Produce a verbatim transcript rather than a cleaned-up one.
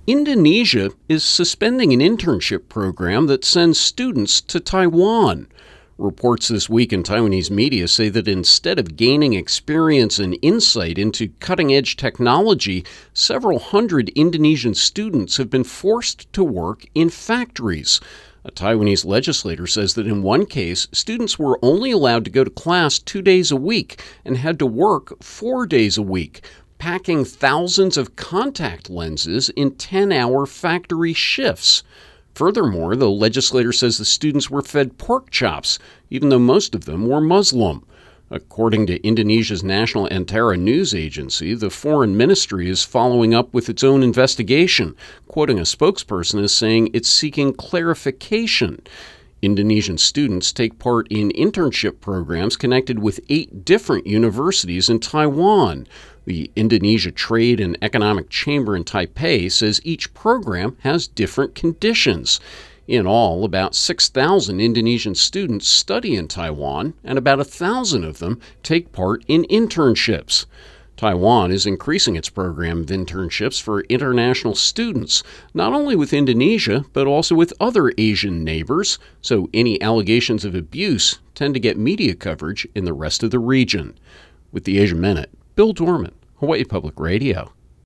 Indonesia is suspending an internship program that sends students to Taiwan. Reports this week in Taiwanese media say that instead of gaining experience and insight into cutting-edge technology, several hundred Indonesian students have been forced to work in factories. A Taiwanese legislator says that in one case, students were only allowed to go to class two days a week and had to work four days a week, packing thousands of contact lenses in ten-hour factory shifts. Furthermore, the legislator says the students were fed pork chops, even though most of them were Muslim. According to Indonesia's national Antara news agency, the foreign ministry is following up with its own investigation, quoting a spokesperson as saying it's seeking clarification. Indonesian students take part in internship programs connected with eight different universities in Taiwan. The Indonesia Trade and Economic Chamber in Taipei says each program has different conditions. In all, about six thousand Indonesian students study in Taiwan, and about one thousand of them take part in internships. Taiwan is increasing its program of internships for international students, not only with Indonesia, but also with other Asian neighbors, so any allegations of abuse tend to get media coverage in the rest of the region. With the Asia Minute, Bill Dorman, Hawaii Public Radio.